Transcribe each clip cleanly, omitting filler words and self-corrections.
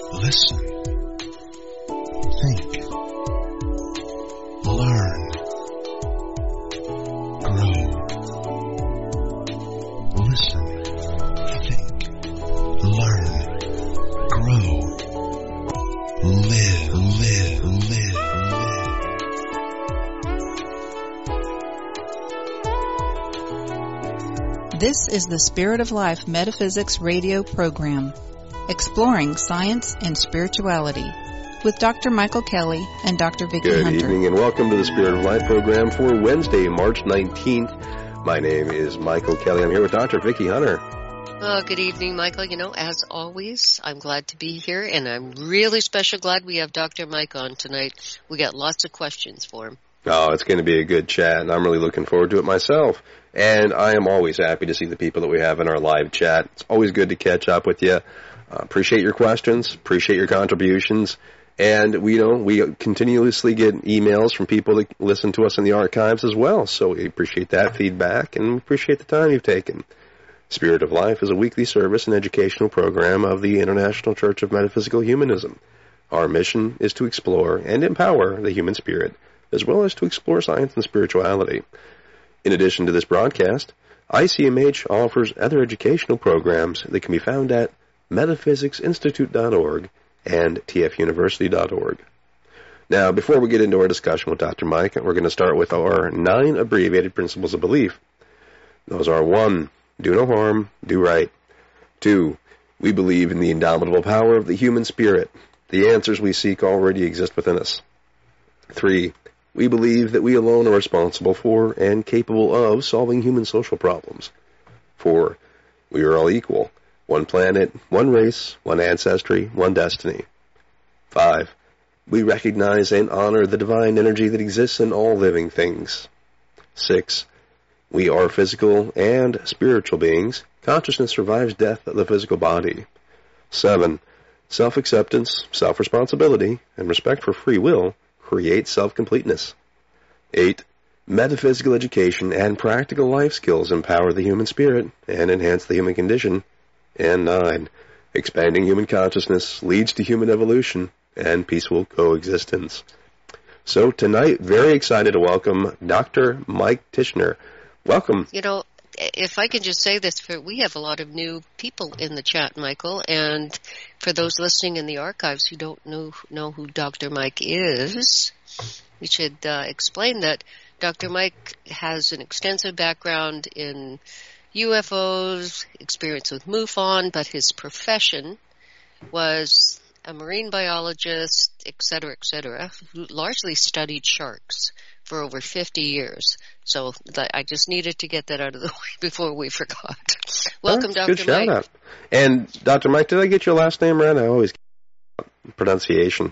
Listen. Think. Learn. Grow. Listen. Think. Learn. Grow. Live. This is the Spirit of Life Metaphysics radio program, exploring science and spirituality, with Dr. Michael Kelly and Dr. Vicki Hunter. Good evening and welcome to the Spirit of Life program for Wednesday, March 19th. My name is Michael Kelly. I'm here with Dr. Vicki Hunter. Good evening, Michael. You know, as always, I'm glad to be here, and I'm really special glad we have Dr. Mike on tonight. We got lots of questions for him. Oh, it's going to be a good chat, and I'm really looking forward to it myself. And I am always happy to see the people that we have in our live chat. It's always good to catch up with you. Appreciate your questions, appreciate your contributions. And we continuously get emails from people that listen to us in the archives as well. So we appreciate that feedback and appreciate the time you've taken. Spirit of Life is a weekly service and educational program of the International Church of Metaphysical Humanism. Our mission is to explore and empower the human spirit, as well as to explore science and spirituality. In addition to this broadcast, ICMH offers other educational programs that can be found at metaphysicsinstitute.org and tfuniversity.org. Now, before we get into our discussion with Dr. Mike, we're going to start with our 9 abbreviated principles of belief. Those are 1, do no harm, do right. 2, we believe in the indomitable power of the human spirit. The answers we seek already exist within us. 3, we believe that we alone are responsible for and capable of solving human social problems. 4, we are all equal. One planet, one race, one ancestry, one destiny. 5, we recognize and honor the divine energy that exists in all living things. 6, we are physical and spiritual beings. Consciousness survives death of the physical body. 7, self-acceptance, self-responsibility, and respect for free will create self-completeness. 8, metaphysical education and practical life skills empower the human spirit and enhance the human condition. And 9, expanding human consciousness leads to human evolution and peaceful coexistence. So tonight, very excited to welcome Dr. Mike Tishner. Welcome. You know, if I can just say this, we have a lot of new people in the chat, Michael, and for those listening in the archives who don't know who Dr. Mike is, we should explain that Dr. Mike has an extensive background in UFOs, experience with MUFON, but his profession was a marine biologist, et cetera, who largely studied sharks for over 50 years. So I just needed to get that out of the way before we forgot. Welcome, Dr. Good Mike. Shout out. And Dr. Mike, did I get your last name right? I always get pronunciation.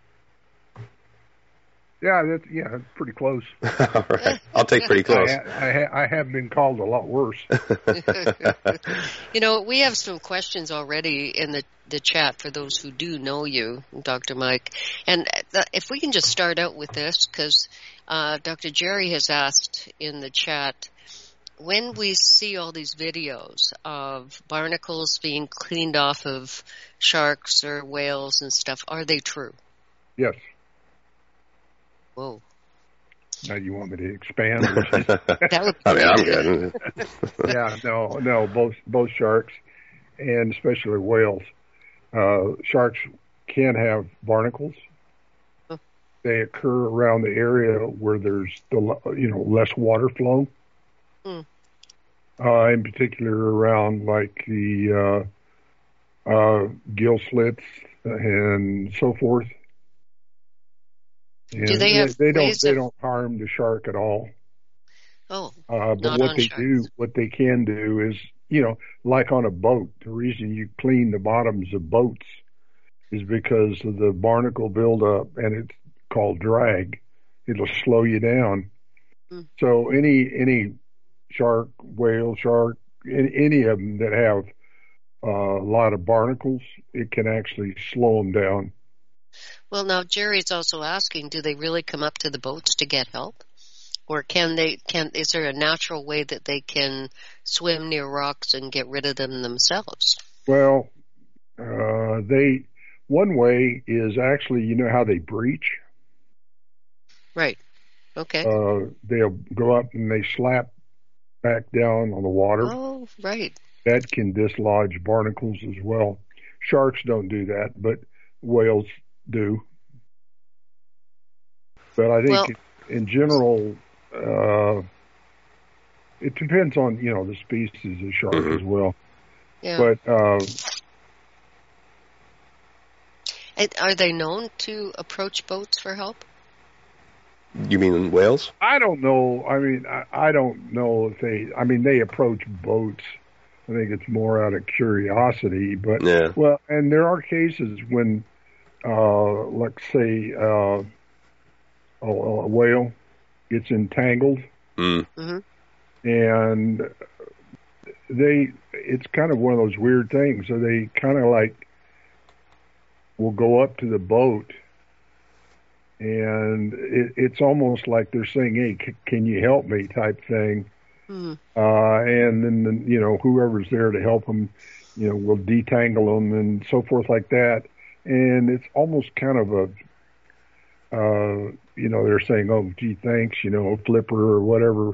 Yeah, pretty close. All right. I'll take pretty close. I have been called a lot worse. You know, we have some questions already in the chat for those who do know you, Dr. Mike. And if we can just start out with this, because Dr. Jerry has asked in the chat, when we see all these videos of barnacles being cleaned off of sharks or whales and stuff, are they true? Yes. Whoa. Now you want me to expand? That would be I'm good. Yeah, no, both sharks and especially whales. Sharks can have barnacles. Huh. They occur around the area where there's less water flow. Hmm. In particular around like the gill slits and so forth. And do they have they don't harm the shark at all. Oh, but not what on they sharks. what they can do is, like on a boat, the reason you clean the bottoms of boats is because of the barnacle buildup, and it's called drag. It'll slow you down. Mm. So any shark, whale, shark, any of them that have a lot of barnacles, it can actually slow them down. Well, now Jerry's also asking, do they really come up to the boats to get help? Or is there a natural way that they can swim near rocks and get rid of them themselves? Well, one way is actually, you know how they breach? Right. Okay. They'll go up and they slap back down on the water. Oh, right. That can dislodge barnacles as well. Sharks don't do that, but whales do. But I think in general, it depends on, you know, the species of shark as well. Yeah. But are they known to approach boats for help? You mean whales? I don't know. I mean, I don't know if they approach boats. I think it's more out of curiosity. But, well, and there are cases when, let's say, a whale gets entangled. Mm-hmm. And it's kind of one of those weird things. So they kind of like will go up to the boat, and it's almost like they're saying, "Hey, can you help me?" type thing. And then you know, whoever's there to help them, you know, will detangle them and so forth like that. And it's almost kind of a, you know, they're saying, "Oh, gee, thanks," you know, flipper or whatever.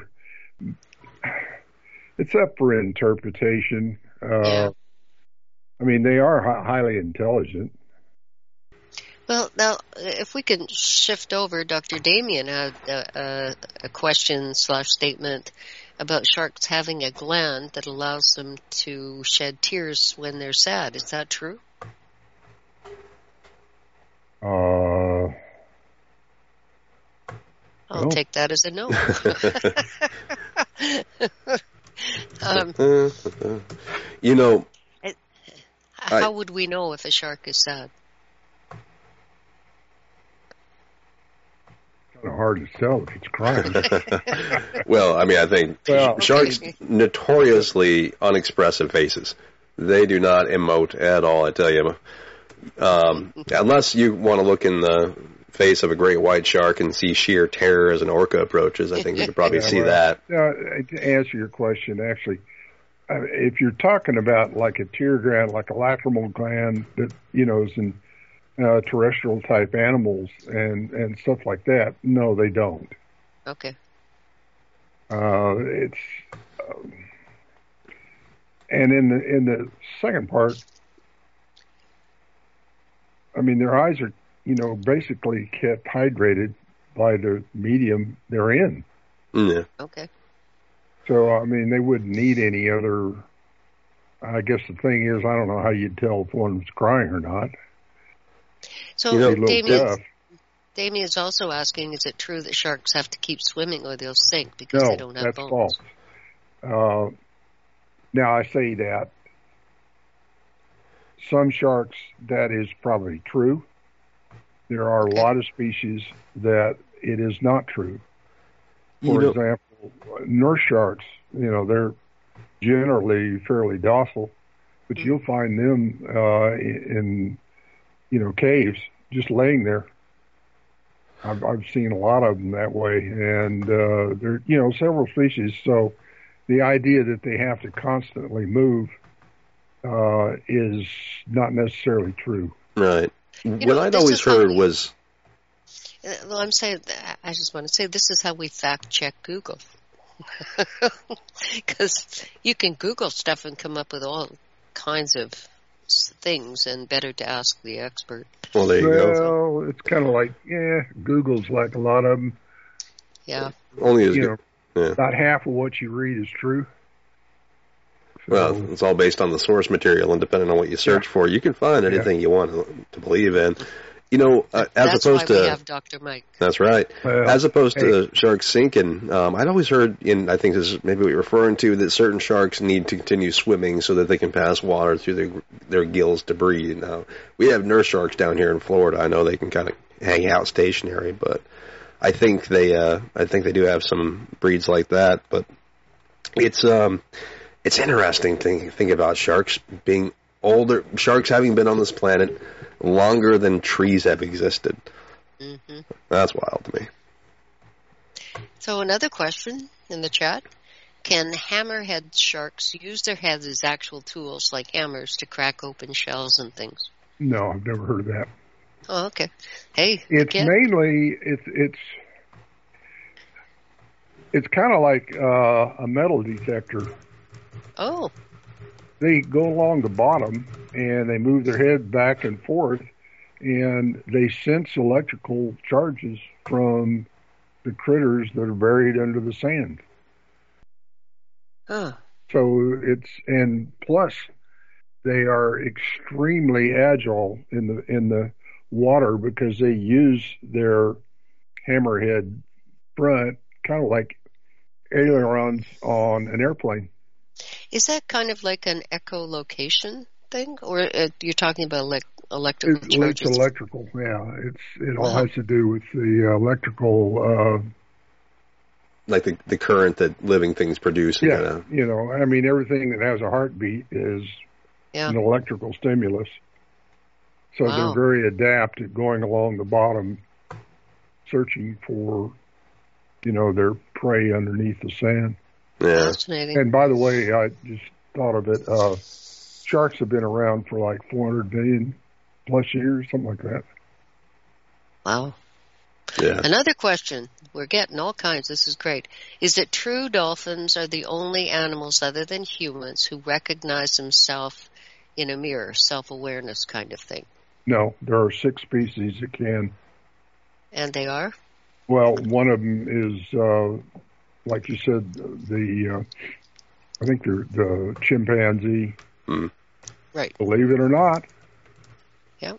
It's up for interpretation. I mean, they are highly intelligent. Well, now, if we can shift over, Dr. Damien had a question/statement about sharks having a gland that allows them to shed tears when they're sad. Is that true? I'll take that as a no. You know, how would we know if a shark is sad? Kind of hard to tell if it's crying. Well, I mean, I think sharks notoriously unexpressive faces. They do not emote at all, I tell you. Unless you want to look in the face of a great white shark and see sheer terror as an orca approaches, I think you could probably see that. To answer your question, actually, if you're talking about like a tear gland, like a lacrimal gland that, you know, is in terrestrial type animals and stuff like that, no, they don't. Okay. It's and in the second part, I mean, their eyes are, you know, basically kept hydrated by the medium they're in. Yeah. Okay. So, I mean, they wouldn't need any other. I guess the thing is, I don't know how you'd tell if one's crying or not. So, you know, Damien's also asking, is it true that sharks have to keep swimming or they'll sink because they don't have bones? No, that's false. Now, I say that some sharks, that is probably true. There are a lot of species that it is not true. For example, nurse sharks, you know, they're generally fairly docile, but you'll find them in, you know, caves just laying there. I've seen a lot of them that way, and there, you know, several species. So the idea that they have to constantly move is not necessarily true. Right. What I'd always heard was... Well, I just want to say this is how we fact check Google. Because you can Google stuff and come up with all kinds of things, and better to ask the expert. Well, there you go. Well, it's kind of like, Google's like a lot of them. Yeah. Only as good. About half of what you read is true. So, well, it's all based on the source material, and depending on what you search for, you can find anything you want to believe in. You know, that's opposed why we have Dr. Mike. That's right. As opposed to sharks sinking, I'd always heard, I think this is maybe what you're referring to, that certain sharks need to continue swimming so that they can pass water through their gills to breathe. Now, we have nurse sharks down here in Florida. I know they can kind of hang out stationary, but I think they do have some breeds like that. But it's interesting to think about sharks being older, sharks having been on this planet longer than trees have existed. Mm-hmm. That's wild to me. So another question in the chat. Can hammerhead sharks use their heads as actual tools like hammers to crack open shells and things? No, I've never heard of that. Oh, okay. Hey, It's mainly it's kind of like a metal detector. Oh. They go along the bottom and they move their head back and forth, and they sense electrical charges from the critters that are buried under the sand. Huh. So and plus they are extremely agile in the water because they use their hammerhead front kind of like ailerons on an airplane. Is that kind of like an echolocation thing, or you're talking about electrical charges? It's electrical, yeah. It all has to do with the electrical. Like the current that living things produce. Yeah, I mean, everything that has a heartbeat is an electrical stimulus. So they're very adept at going along the bottom, searching for, their prey underneath the sand. Yeah. Fascinating. And by the way, I just thought of it. Sharks have been around for like 400 million plus years, something like that. Wow. Yeah. Another question. We're getting all kinds. This is great. Is it true dolphins are the only animals other than humans who recognize themselves in a mirror, self-awareness kind of thing? No, there are 6 species that can. And they are? Well, one of them is, like you said, I think they're the chimpanzee. Mm. Right. Believe it or not. Yeah.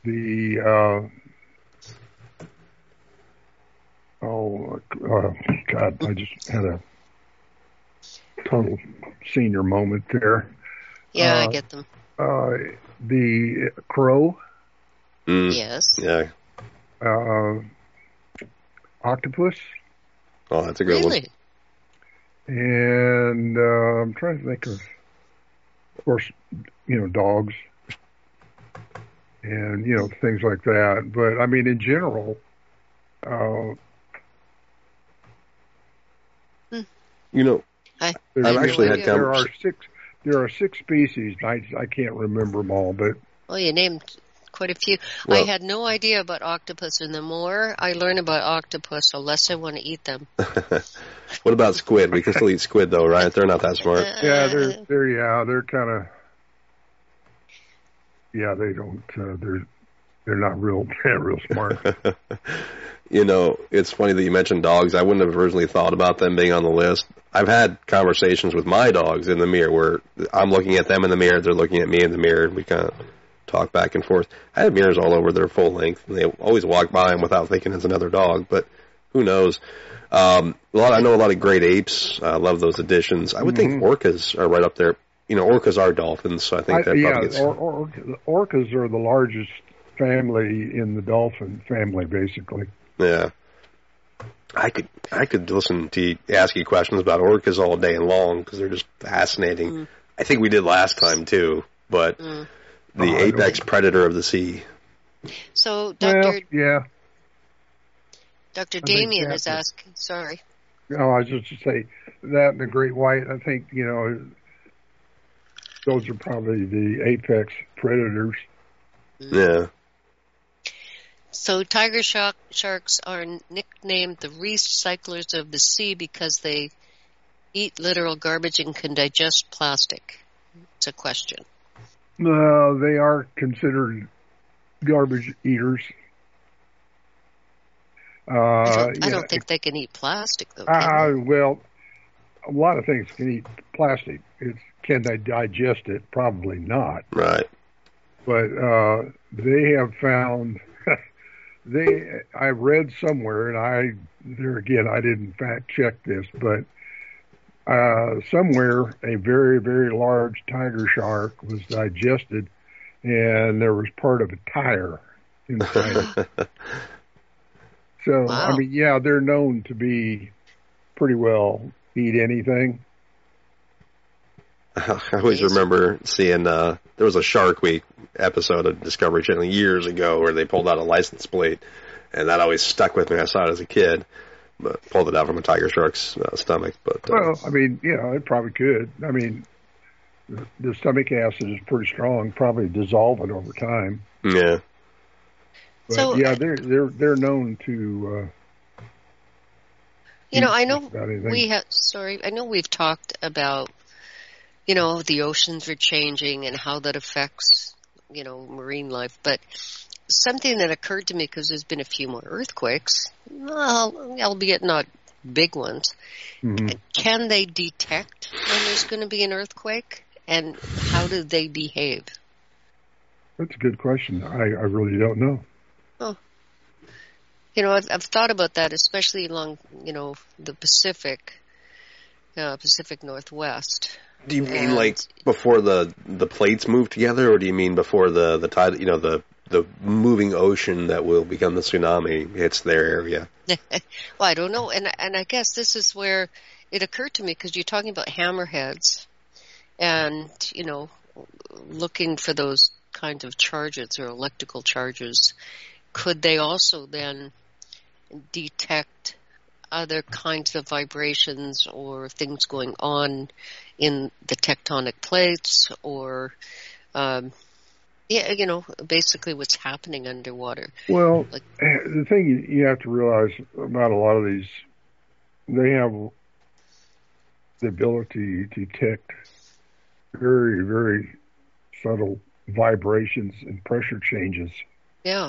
God, I just had a total senior moment there. Yeah, I get them. The crow. Mm. Yes. Yeah. Octopus. Oh, that's a good one. And I'm trying to think of course, dogs and, things like that. But, I mean, in general, I've actually had conversations. There are 6 species. I can't remember them all, but. Well, you named quite a few. Well, I had no idea about octopus, and the more I learn about octopus, the less I want to eat them. What about squid? We can still eat squid, though, right? They're not that smart. Yeah, they're kind of. Yeah, they don't. They're not real smart. It's funny that you mentioned dogs. I wouldn't have originally thought about them being on the list. I've had conversations with my dogs in the mirror where I'm looking at them in the mirror, they're looking at me in the mirror, and we kind of talk back and forth. I have mirrors all over their full length, and they always walk by them without thinking it's another dog, but who knows? I know a lot of great apes. I love those additions. I would think orcas are right up there. Orcas are dolphins, so I think that probably gets... orcas are the largest family in the dolphin family, basically. Yeah. I could listen to you ask you questions about orcas all day long because they're just fascinating. Mm. I think we did last time too, but the apex predator of the sea. So, Dr. Dr. Damien is asking. Sorry. No, I was just to say that and the great white. I think those are probably the apex predators. Yeah. So tiger sharks are nicknamed the recyclers of the sea because they eat literal garbage and can digest plastic. It's a question. They are considered garbage eaters. I don't think they can eat plastic, though. Well, a lot of things can eat plastic. Can they digest it? Probably not. Right. But they have found... I read somewhere, and I didn't fact check this, but somewhere a very, very large tiger shark was digested, and there was part of a tire inside it. So, wow. I mean, they're known to be pretty well eat anything. I always remember seeing there was a Shark Week episode of Discovery Channel years ago where they pulled out a license plate, and that always stuck with me. I saw it as a kid, but pulled it out from a tiger shark's stomach. But well, I mean, it probably could. I mean, the stomach acid is pretty strong, probably dissolve it over time. Yeah. But So, yeah, they're known to. I know About anything. I know we've talked about, the oceans are changing and how that affects, marine life. But something that occurred to me, because there's been a few more earthquakes, albeit not big ones. Mm-hmm. Can they detect when there's going to be an earthquake, and how do they behave? That's a good question. I really don't know. Oh. I've thought about that, especially along, the Pacific Northwest. Do you mean like before the plates move together, or do you mean before the tide, the moving ocean that will become the tsunami hits their area? Well, I don't know, and I guess this is where it occurred to me, because you're talking about hammerheads, and looking for those kinds of charges or electrical charges. Could they also then detect other kinds of vibrations or things going on in the tectonic plates, or basically what's happening underwater? Well, the thing you have to realize about a lot of these, they have the ability to detect very, very subtle vibrations and pressure changes. Yeah.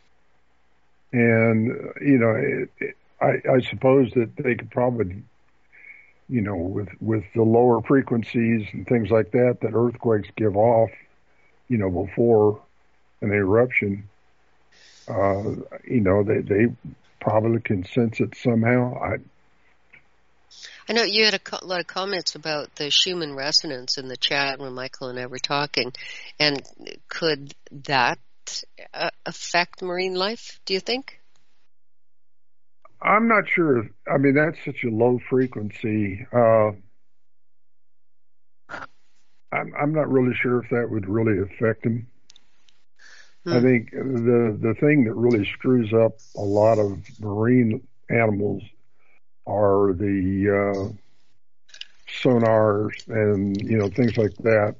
And, I suppose that they could probably, with the lower frequencies and things like that earthquakes give off, before an eruption, they probably can sense it somehow. I know you had a lot of comments about the Schumann resonance in the chat when Michael and I were talking, and could that affect marine life, do you think? I'm not sure. I mean, that's such a low frequency. I'm not really sure if that would really affect them. I think the thing that really screws up a lot of marine animals are the sonars and things like that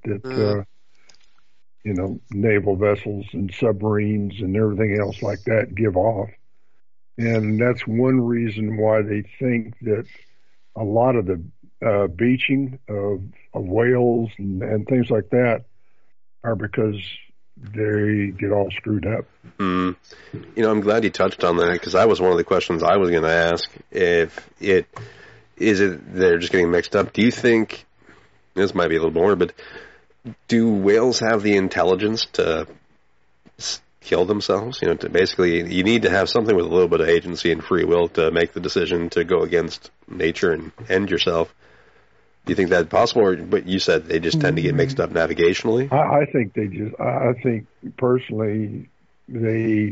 naval vessels and submarines and everything else like that give off. And that's one reason why they think that a lot of the beaching of whales and things like that are because they get all screwed up. I'm glad you touched on that, because that was one of the questions I was going to ask. If they're just getting mixed up. Do you think, this might be a little more, but do whales have the intelligence to kill themselves? To basically, you need to have something with a little bit of agency and free will to make the decision to go against nature and end yourself. Do you think that's possible? But you said they just tend to get mixed up navigationally. I think personally they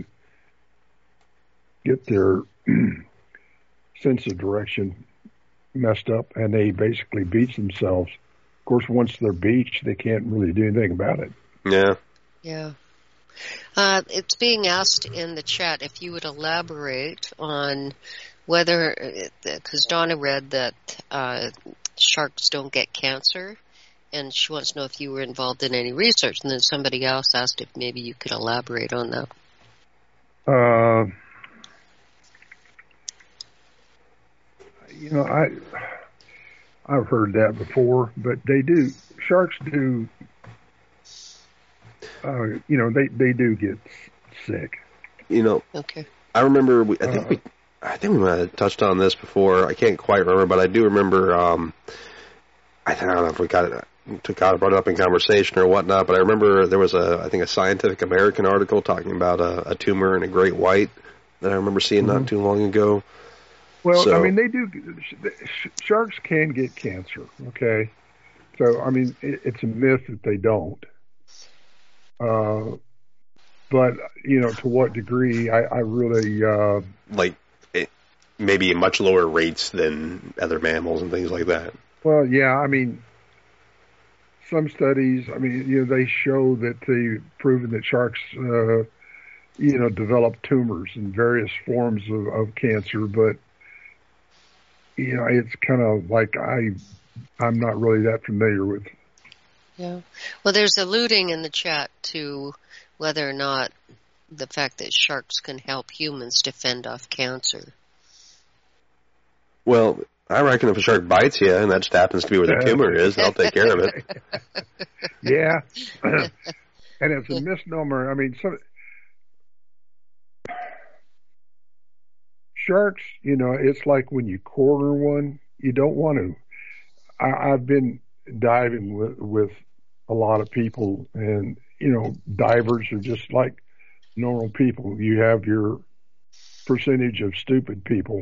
get their sense of direction messed up, and they basically beach themselves. Of course, once they're beached, they can't really do anything about it. Yeah. Yeah. It's being asked in the chat if you would elaborate on whether, because Donna read that sharks don't get cancer, and she wants to know if you were involved in any research. And then somebody else asked if maybe you could elaborate on that. I've heard that before, but they do. Sharks do. They do get sick. Okay. I remember. I think we might have touched on this before. I can't quite remember, but I do remember. I don't know if we brought it up in conversation or whatnot, but I remember there was a Scientific American article talking about a tumor in a great white that I remember seeing not too long ago. Well, so, I mean, they do. Sharks can get cancer. Okay, so I mean, it's a myth that they don't. But to what degree? I really maybe at much lower rates than other mammals and things like that. Well, yeah, I mean, some studies, they show that they've proven that sharks, develop tumors and various forms of cancer, but, it's kind of like I'm not really that familiar with Yeah. Well, there's alluding in the chat to whether or not the fact that sharks can help humans to fend off cancer. Well, I reckon if a shark bites you, and that just happens to be where the tumor is, they'll take care of it. Yeah. And it's a misnomer. I mean, sharks, it's like when you corner one, you don't want to. I've been diving with a lot of people, and, divers are just like normal people. You have your percentage of stupid people.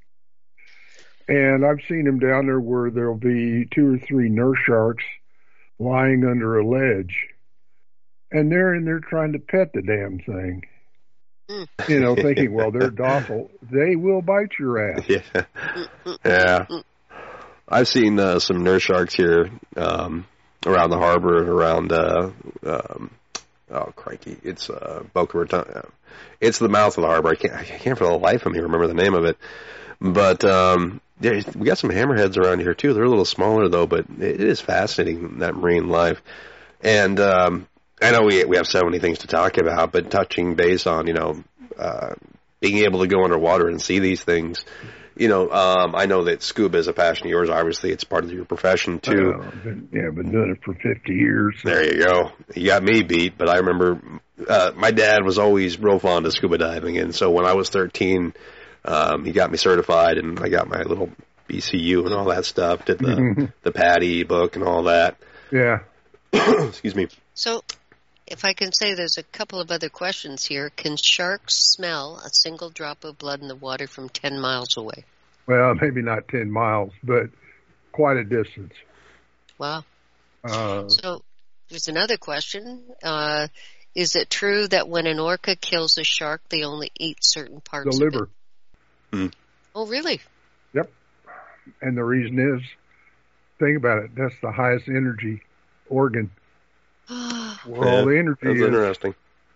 And I've seen them down there where there'll be 2 or 3 nurse sharks lying under a ledge, and they're in there trying to pet the damn thing. Thinking, well, they're docile. They will bite your ass. Yeah. I've seen some nurse sharks here around the harbor and around, oh, crikey, it's Boca Raton. It's the mouth of the harbor. I can't for the life of me remember the name of it. But we got some hammerheads around here, too. They're a little smaller, though, but it is fascinating, that marine life. And I know we have so many things to talk about, but touching base on, being able to go underwater and see these things, I know that scuba is a passion of yours. Obviously, it's part of your profession, too. I've been doing it for 50 years. So. There you go. You got me beat, but I remember my dad was always real fond of scuba diving, and so when I was 13, he got me certified, and I got my little BCU and all that stuff, did the PADI book and all that. Yeah. Excuse me. So, if I can say, there's a couple of other questions here. Can sharks smell a single drop of blood in the water from 10 miles away? Well, maybe not 10 miles, but quite a distance. Wow. So, there's another question. Is it true that when an orca kills a shark, they only eat certain parts of it? The liver. Oh, really? Yep. And the reason is, think about it, that's the highest energy organ. Where all the energy that's is. Interesting.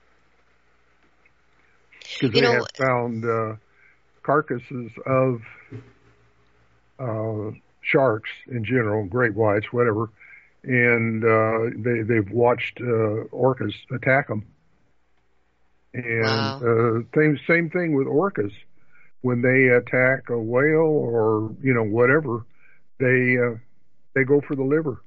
Because they have found carcasses of sharks in general, great whites, whatever, and they've watched orcas attack them. And same thing with orcas. When they attack a whale or whatever, they go for the liver.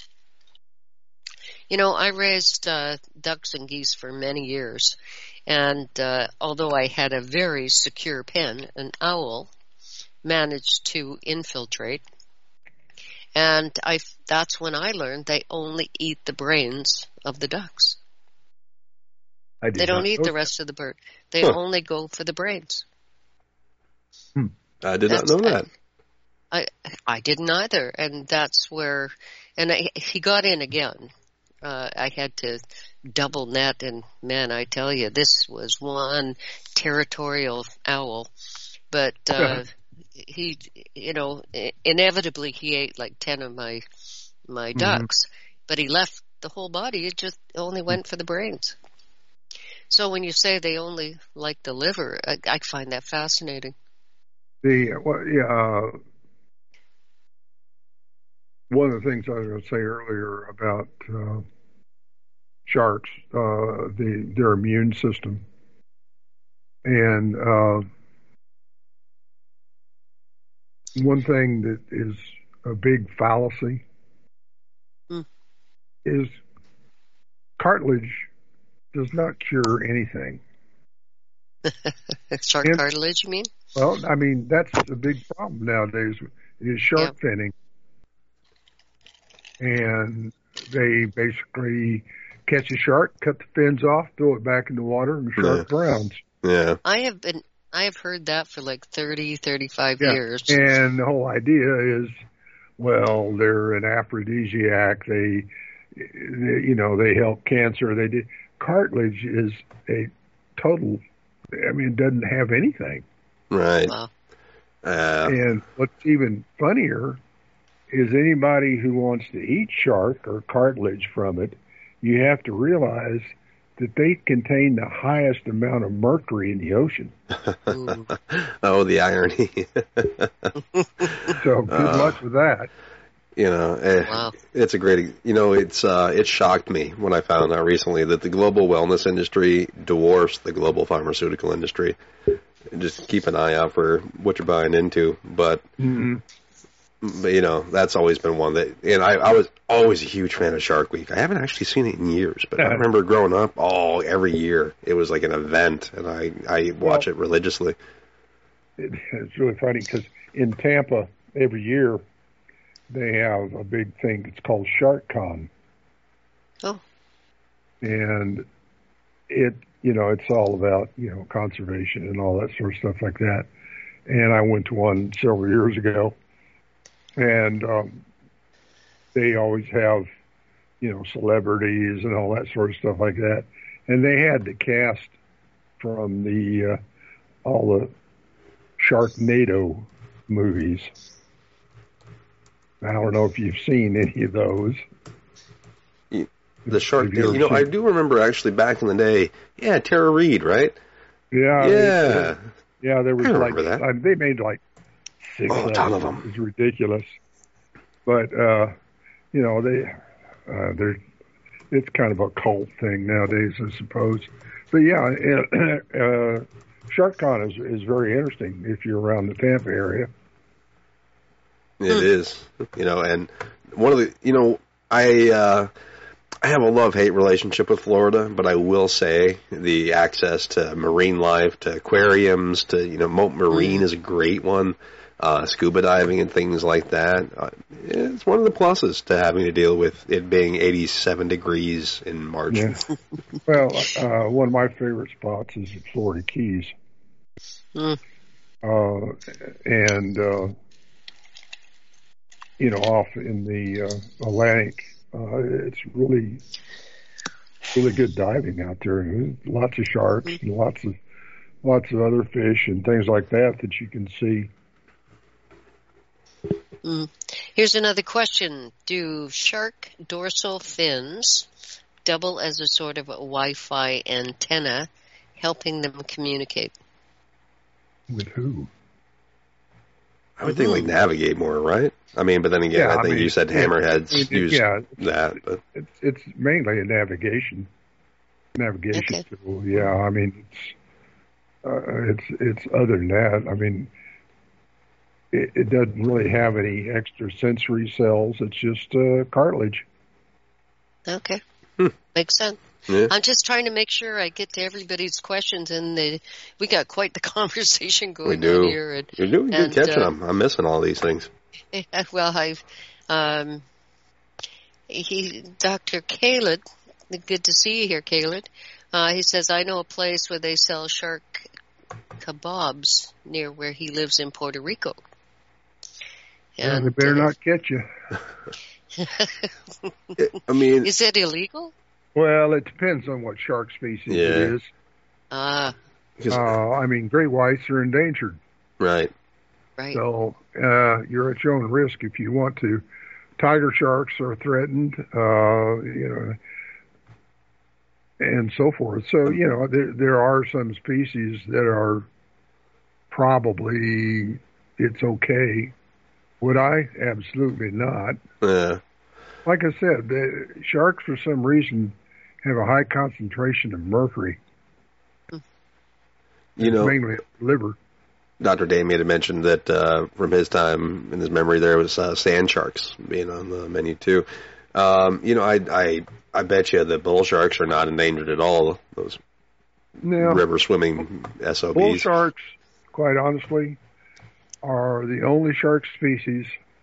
I raised ducks and geese for many years, and although I had a very secure pen, an owl managed to infiltrate, and that's when I learned they only eat the brains of the ducks. They don't eat the rest of the bird. They only go for the brains. I did not know that. I didn't either, and that's where, he got in again. I had to double net, and man, I tell you, this was one territorial owl. But he, inevitably he ate like 10 of my ducks, but he left the whole body. It just only went for the brains. So when you say they only like the liver, I find that fascinating. One of the things I was going to say earlier about sharks, their immune system, and one thing that is a big fallacy is cartilage does not cure anything. Shark cartilage, you mean? Well, I mean, that's a big problem nowadays, is shark finning. And they basically catch a shark, cut the fins off, throw it back in the water, and the shark drowns. Yeah. I have heard that for like 30, 35 years. And the whole idea is, well, they're an aphrodisiac. They help cancer. Cartilage is a total, it doesn't have anything. Right. Wow. And what's even funnier is anybody who wants to eat shark or cartilage from it, you have to realize that they contain the highest amount of mercury in the ocean. Oh, the irony. So good luck with that. Wow. It's a great, it shocked me when I found out recently that the global wellness industry dwarfs the global pharmaceutical industry. Just keep an eye out for what you're buying into. But, that's always been one that, and I was always a huge fan of Shark Week. I haven't actually seen it in years, but I remember growing up, every year it was like an event, and I watch it religiously. It's really funny because in Tampa, every year, they have a big thing. It's called SharkCon. Oh. And it's all about, conservation and all that sort of stuff like that. And I went to one several years ago. And they always have, celebrities and all that sort of stuff like that. And they had the cast from all the Sharknado movies. I don't know if you've seen any of those. The Shark, I do remember actually back in the day. Yeah, Tara Reid, right? Yeah. There was that. They made like 6 a ton of them. It was ridiculous. But it's kind of a cult thing nowadays, I suppose. But yeah, SharkCon is very interesting if you're around the Tampa area. It is, and one of the, I have a love-hate relationship with Florida, but I will say the access to marine life, to aquariums, to, Moat Marine is a great one, scuba diving and things like that. It's one of the pluses to having to deal with it being 87 degrees in March. Yeah. Well, one of my favorite spots is the Florida Keys. Off in the Atlantic, it's really good diving out there. Lots of sharks and lots of other fish and things like that you can see. Here's another question. Do shark dorsal fins double as a sort of a Wi-Fi antenna, helping them communicate? With who? I would think navigate more, right? I mean, but then again, I think you said hammerheads use that. But. It's mainly a navigation tool. Yeah, I mean, it's other than that. I mean, it doesn't really have any extra sensory cells. It's just cartilage. Okay, makes sense. Yeah. I'm just trying to make sure I get to everybody's questions, and we got quite the conversation going on here. You're doing good catching them. I'm missing all these things. Well, Dr. Khaled, good to see you here, Khaled. He says, I know a place where they sell shark kebabs near where he lives in Puerto Rico. And they better not catch you. I mean, is it illegal? Well, it depends on what shark species it is. I mean, great whites are endangered. Right. So you're at your own risk if you want to. Tiger sharks are threatened, and so forth. So, there are some species that are probably, it's okay. Would I? Absolutely not. Yeah. Like I said, the sharks, for some reason, have a high concentration of mercury. Mainly liver. Dr. Damien had mentioned that from his time in his memory there was sand sharks being on the menu too. I bet you the bull sharks are not endangered at all. Those river swimming SOBs. Bull sharks, quite honestly, are the only shark species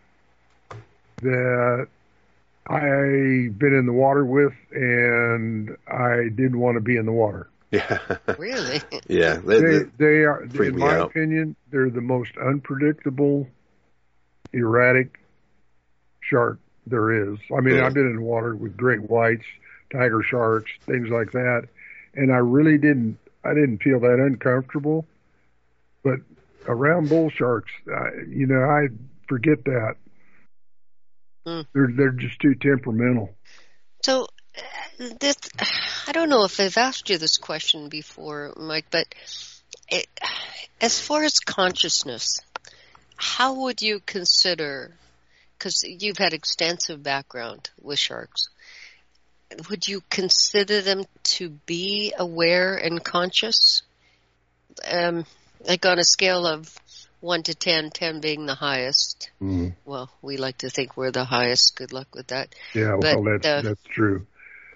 that I've been in the water with, and I didn't want to be in the water. Yeah. Really? Yeah. They are, in my opinion, they're the most unpredictable, erratic shark there is. I mean, I've been in the water with great whites, tiger sharks, things like that, and I really didn't feel that uncomfortable. But around bull sharks, I forget that. They're just too temperamental. So, I don't know if I've asked you this question before, Mike, but as far as consciousness, how would you consider because you've had extensive background with sharks, would you consider them to be aware and conscious? Like on a scale of 1 to 10, 10 being the highest. Mm. Well, we like to think we're the highest. Good luck with that. Yeah, but, well, that's true.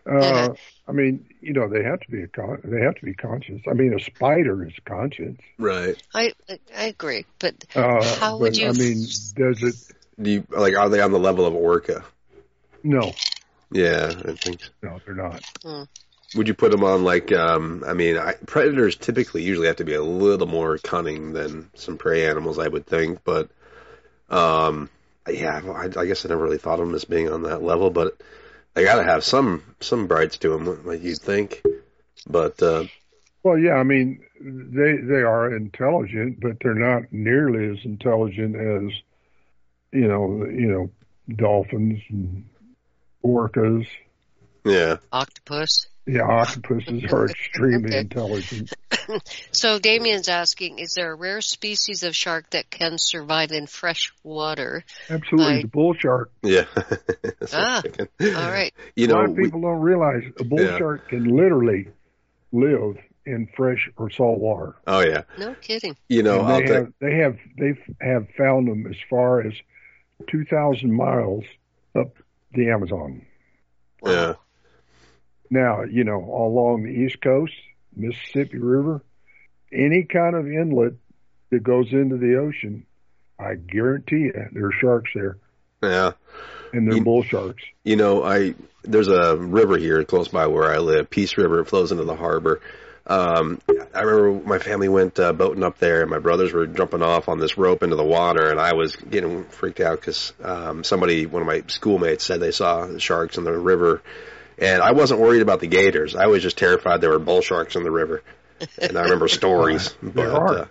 I mean, you know, they have to be conscious. I mean, a spider is conscious. Right. I agree, but how would you? I mean, does it? Do you are they on the level of orca? No. Yeah, I think so. No, they're not. Would you put them on predators typically usually have to be a little more cunning than some prey animals, I would think. But I guess I never really thought of them as being on that level. But they got to have some brights to them, like you'd think. But well, yeah, I mean, they are intelligent, but they're not nearly as intelligent as you know, dolphins and orcas. Yeah. Octopus. Yeah, octopuses are extremely intelligent. So Damien's asking, is there a rare species of shark that can survive in fresh water? Absolutely, the bull shark. Yeah. All right. A lot of people don't realize a bull shark can literally live in fresh or salt water. Oh yeah. No kidding. You know, they have found them as far as 2,000 miles up the Amazon. Wow. Yeah. Now, you know, along the East Coast, Mississippi River, any kind of inlet that goes into the ocean, I guarantee you there are sharks there. Yeah. And they're bull sharks. You know, there's a river here close by where I live, Peace River. It flows into the harbor. I remember my family went boating up there, and my brothers were jumping off on this rope into the water, and I was getting freaked out because one of my schoolmates said they saw sharks in the river. And I wasn't worried about the gators. I was just terrified there were bull sharks in the river. And I remember stories. There are.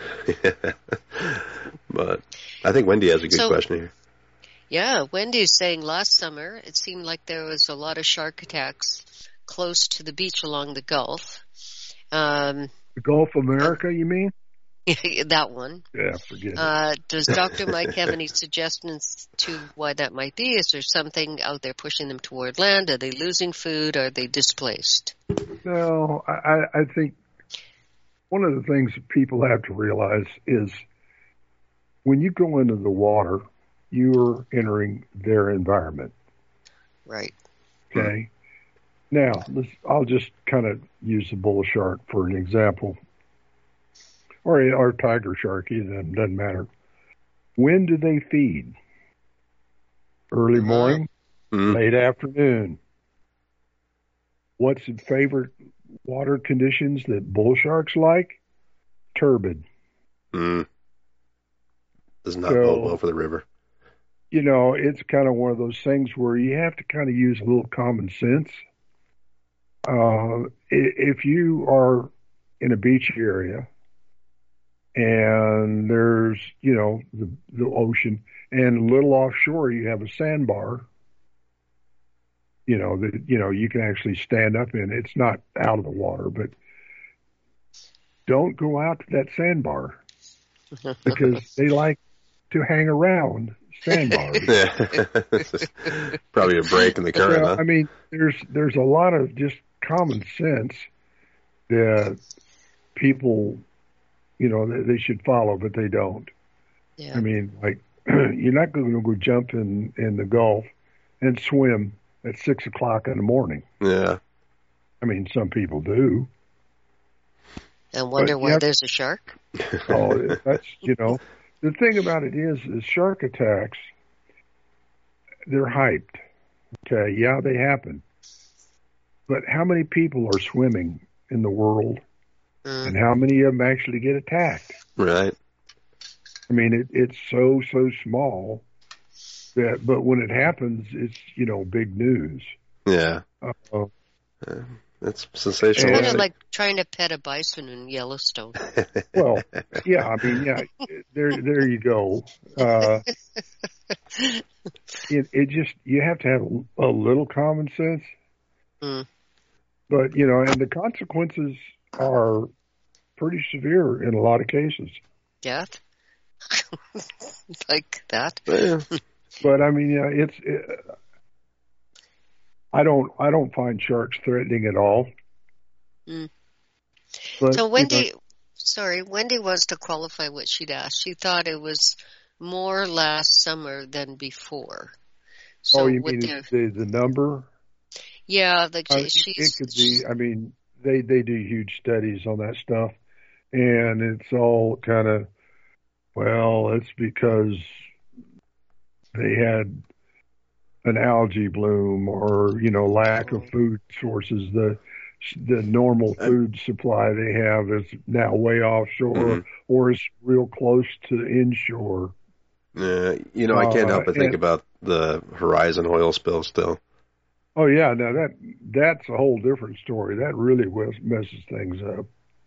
But I think Wendy has a good question here. Yeah, Wendy's saying last summer it seemed like there was a lot of shark attacks close to the beach along the Gulf. The Gulf of America, you mean? That one. Yeah, forget it. Does Dr. Mike have any suggestions to why that might be? Is there something out there pushing them toward land? Are they losing food? Are they displaced? No, I think one of the things that people have to realize is when you go into the water, you're entering their environment. Right. Okay. Now, I'll just kind of use the bull shark for an example. Or tiger shark, either doesn't matter. When do they feed? Early morning, late afternoon. What's the favorite water conditions that bull sharks like? Turbid. Does not bode well for the river. You know, it's kind of one of those things where you have to kind of use a little common sense. If you are in a beach area, and there's, you know, the ocean, and a little offshore you have a sandbar, you know, you can actually stand up in. It's not out of the water, but don't go out to that sandbar because they like to hang around sandbars. Yeah. Probably a break in the current. I mean, there's a lot of just common sense that people, you know, they should follow, but they don't. Yeah. I mean, like, you're not going to go jump in the Gulf and swim at 6 o'clock in the morning. Yeah. I mean, some people do. And wonder why there's a shark? Oh, that's, you know, the thing about it is shark attacks, they're hyped. Okay, yeah, they happen. But how many people are swimming in the world? And how many of them actually get attacked? Right. I mean, it's so small that, but when it happens, it's, you know, big news. Yeah. That's sensational. It's kind of like trying to pet a bison in Yellowstone. Well, yeah, I mean, yeah, there you go. It just, you have to have a little common sense. But, you know, and the consequences are pretty severe in a lot of cases. Death? Like that? Yeah. But I mean, I don't find sharks threatening at all. Mm. But So Wendy wants to qualify what she'd asked. She thought it was more last summer than before. So you mean the number? Yeah, It could be. I mean, they do huge studies on that stuff, and it's all kind of, well, it's because they had an algae bloom or lack of food sources. The normal food supply they have is now way offshore or is real close to inshore. I can't help but think about the Horizon oil spill still. Oh yeah, now that's a whole different story. That really messes things up,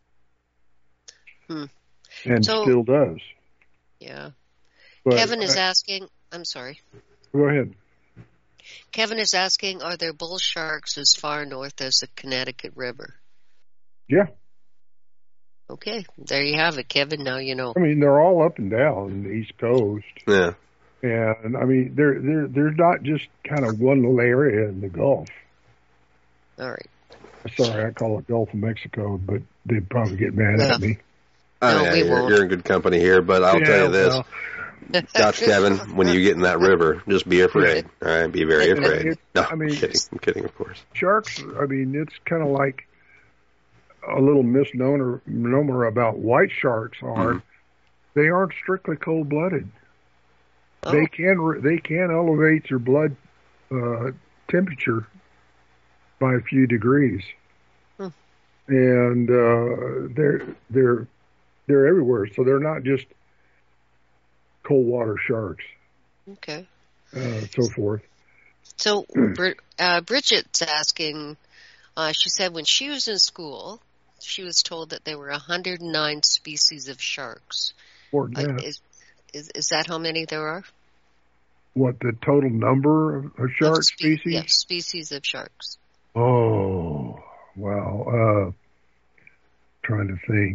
and still does. Yeah. But, Kevin is asking. I'm sorry. Go ahead. Kevin is asking, are there bull sharks as far north as the Connecticut River? Yeah. Okay, there you have it, Kevin. Now you know. I mean, they're all up and down the East Coast. Yeah. And I mean, they're not just kind of one little area in the Gulf. All right. Sorry, I call it Gulf of Mexico, but they'd probably get mad at me. You're in good company here, but I'll tell you this. Dr. Kevin, when you get in that river, just be afraid. All right, be very afraid. No, I'm kidding, of course. Sharks, I mean, it's kind of like a little misnomer about white sharks are. They aren't strictly cold-blooded. Oh. They can elevate your blood temperature by a few degrees, and they're everywhere. So they're not just cold water sharks. Okay. So forth. So Bridget's asking. She said when she was in school, she was told that there were 109 species of sharks. Is that how many there are? What, the total number of shark species? Yeah, species of sharks. Oh, wow. Trying to think.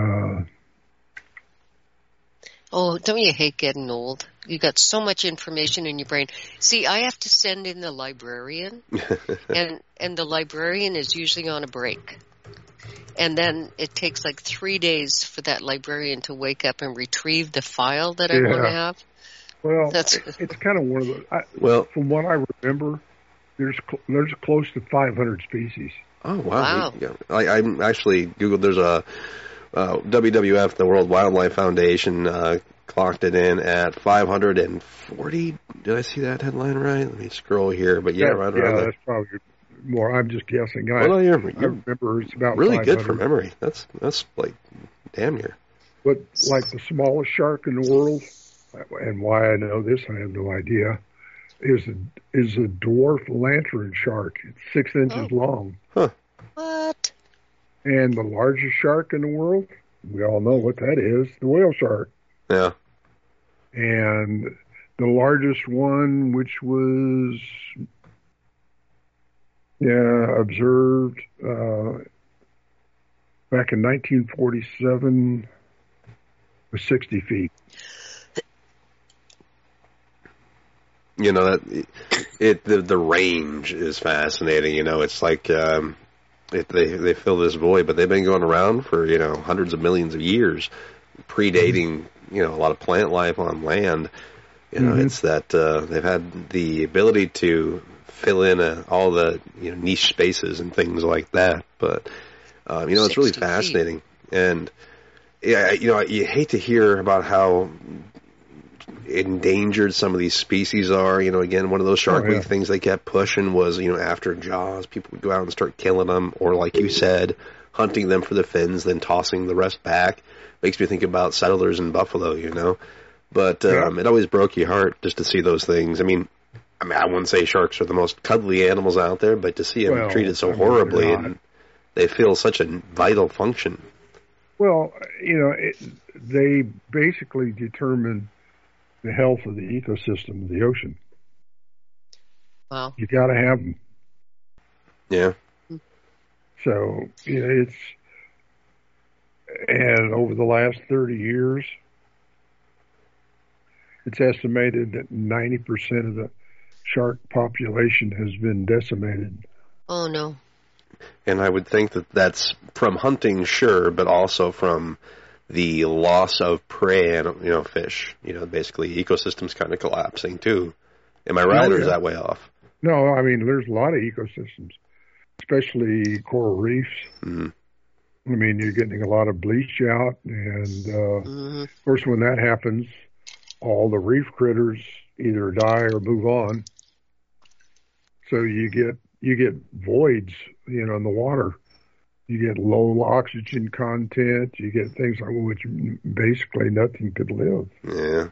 Oh, don't you hate getting old? You got so much information in your brain. See, I have to send in the librarian, and the librarian is usually on a break. And then it takes like 3 days for that librarian to wake up and retrieve the file that I want to have. Well, it's kind of one of the. From what I remember, there's close to 500 species. Oh wow! I actually googled. There's a WWF, the World Wildlife Foundation, clocked it in at 540. Did I see that headline right? Let me scroll here. But right around there. That's probably more. I'm just guessing. I remember it's about really 500. Good for memory. That's like damn near. But like the smallest shark in the world, and why I know this, I have no idea, is a dwarf lantern shark. It's 6 inches long. Huh. What? And the largest shark in the world, we all know what that is, the whale shark. Yeah. And the largest one, which was observed back in 1947, was 60 feet. The range is fascinating. It's like they fill this void, but they've been going around for hundreds of millions of years, predating a lot of plant life on land. It's that they've had the ability to fill in all the niche spaces and things like that. But it's really fascinating, and you hate to hear about how endangered some of these species are. Again, one of those Shark Week things they kept pushing was, after Jaws, people would go out and start killing them, or like you said, hunting them for the fins, then tossing the rest back. Makes me think about settlers in Buffalo, But it always broke your heart just to see those things. I mean, I wouldn't say sharks are the most cuddly animals out there, but to see them treated so horribly, and they feel such a vital function. Well, they basically determine the health of the ecosystem of the ocean. Wow. You got to have them. Yeah. So, and over the last 30 years, It's estimated that 90% of the shark population has been decimated. Oh, no. And I would think that that's from hunting, sure, but also from the loss of prey and, fish. Basically ecosystems kind of collapsing too. Am I right, or is that way off? No, I mean, there's a lot of ecosystems, especially coral reefs. Mm-hmm. I mean, you're getting a lot of bleach out, and of course, when that happens, all the reef critters either die or move on. So you get voids, in the water. You get low oxygen content. You get things like which basically nothing could live. Yeah.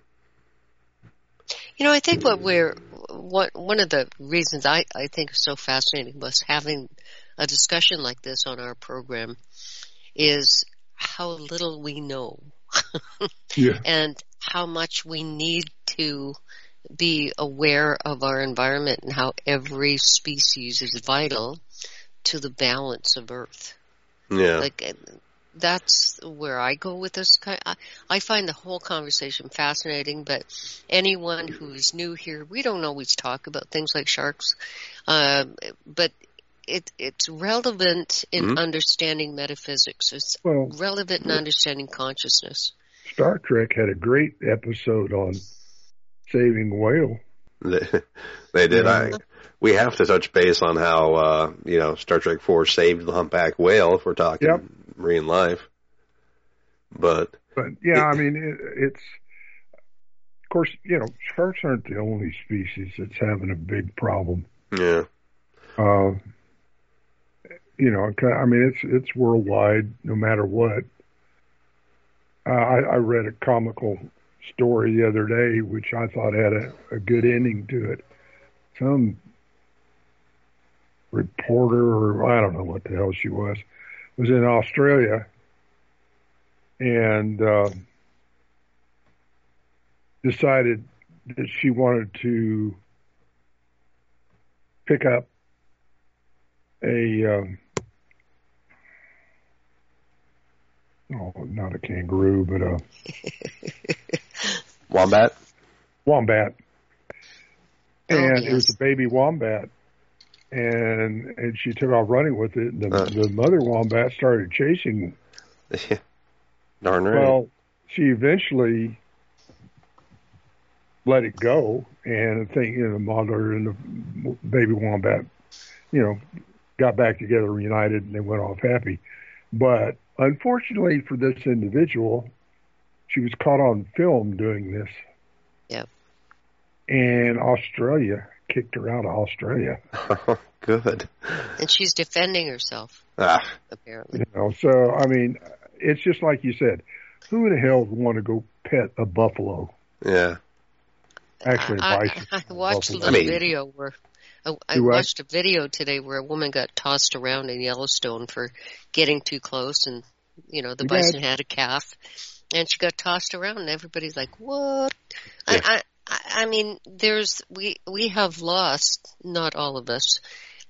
I think one of the reasons I think is so fascinating was having a discussion like this on our program is how little we know. Yeah. And how much we need to be aware of our environment and how every species is vital to the balance of Earth. Yeah. That's where I go with this. I find the whole conversation fascinating, but anyone who's new here, we don't always talk about things like sharks, but it's relevant in understanding metaphysics. It's relevant in understanding consciousness. Star Trek had a great episode on saving whale. They did. We have to touch base on how Star Trek 4 saved the humpback whale if we're talking marine life. But yeah, I mean it's of course sharks aren't the only species that's having a big problem. Yeah. I mean it's worldwide no matter what. I read a comical story the other day, which I thought had a good ending to it. Some reporter, or I don't know what the hell she was in Australia and decided that she wanted to pick up not a kangaroo, but a wombat. And it was a baby wombat. And she took off running with it, and the mother wombat started chasing. Darn right. Well, she eventually let it go, and I think the mother and the baby wombat, got back together, reunited, and they went off happy. But unfortunately for this individual, she was caught on film doing this. Yep. And Australia kicked her out of Australia. Good. And she's defending herself, apparently. So, I mean, it's just like you said. Who in the hell would want to go pet a buffalo? Yeah. Actually, bison. I watched a little video where I watched a video today where a woman got tossed around in Yellowstone for getting too close, and the bison had a calf, and she got tossed around, and everybody's like, "What?" Yeah. I mean, we have lost, not all of us.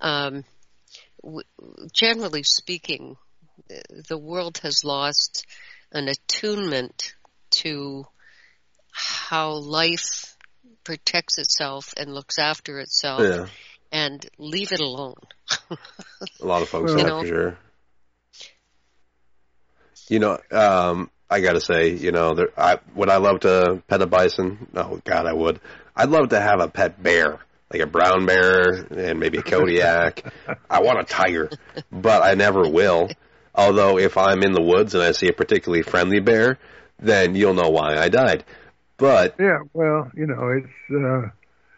Generally speaking, the world has lost an attunement to how life protects itself and looks after itself, and leave it alone. A lot of folks have, for sure. I gotta say, would I love to pet a bison? Oh God, I would. I'd love to have a pet bear, like a brown bear and maybe a Kodiak. I want a tiger, but I never will. Although if I'm in the woods and I see a particularly friendly bear, then you'll know why I died. But yeah, well, it's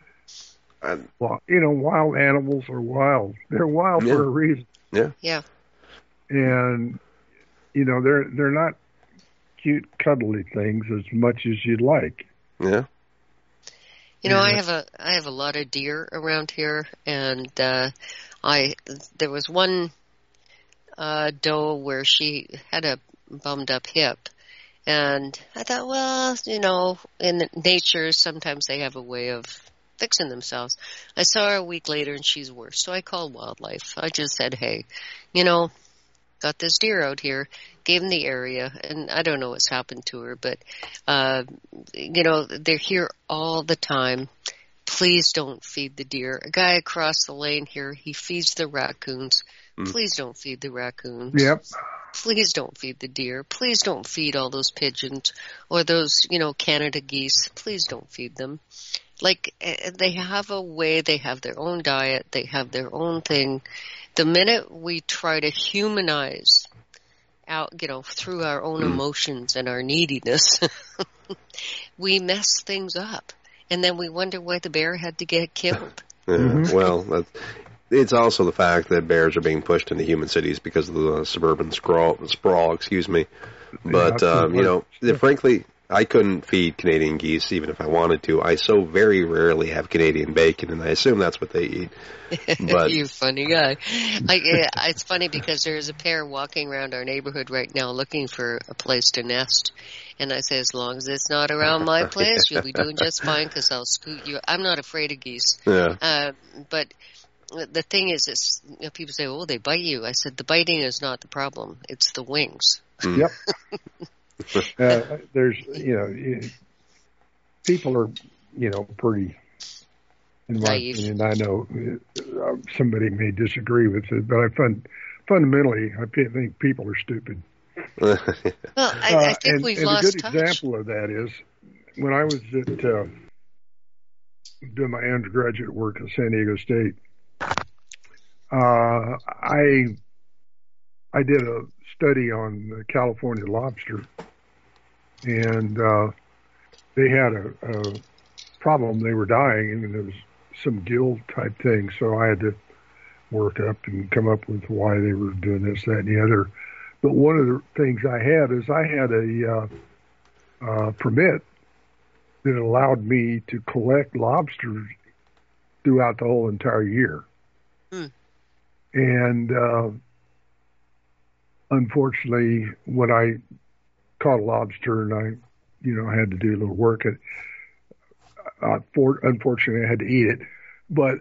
wild animals are wild. They're wild for a reason. Yeah. Yeah. And they're not cute, cuddly things as much as you'd like. Yeah. I have a lot of deer around here, and there was one doe where she had a bummed up hip, and I thought, well, in nature sometimes they have a way of fixing themselves. I saw her a week later and she's worse, so I called wildlife. I just said, hey, got this deer out here. gave them the area, and I don't know what's happened to her, but, they're here all the time. Please don't feed the deer. A guy across the lane here, he feeds the raccoons. Please don't feed the raccoons. Yep. Please don't feed the deer. Please don't feed all those pigeons or those, Canada geese. Please don't feed them. Like, they have a way, they have their own diet, they have their own thing. The minute we try to humanize out, through our own emotions and our neediness, we mess things up. And then we wonder why the bear had to get killed. Well, it's also the fact that bears are being pushed into human cities because of the suburban sprawl. But, frankly, I couldn't feed Canadian geese even if I wanted to. I so very rarely have Canadian bacon, and I assume that's what they eat. But you funny guy. It's funny because there's a pair walking around our neighborhood right now looking for a place to nest. And I say, as long as it's not around my place, you'll be doing just fine because I'll scoot you. I'm not afraid of geese. Yeah. But the thing is, people say, oh, they bite you. I said, the biting is not the problem. It's the wings. Yep. There's, people are, pretty, in my opinion, I know somebody may disagree with it, but fundamentally, I think people are stupid. Well, I think we've lost touch. A good example of that is when I was doing my undergraduate work at San Diego State, I did a study on the California lobster, and they had a problem. They were dying, and there was some gill type thing, so I had to work up and come up with why they were doing this, that, and the other. But one of the things I had a permit that allowed me to collect lobsters throughout the whole entire year. And unfortunately, when I caught a lobster and I, had to do a little work, unfortunately, I had to eat it. But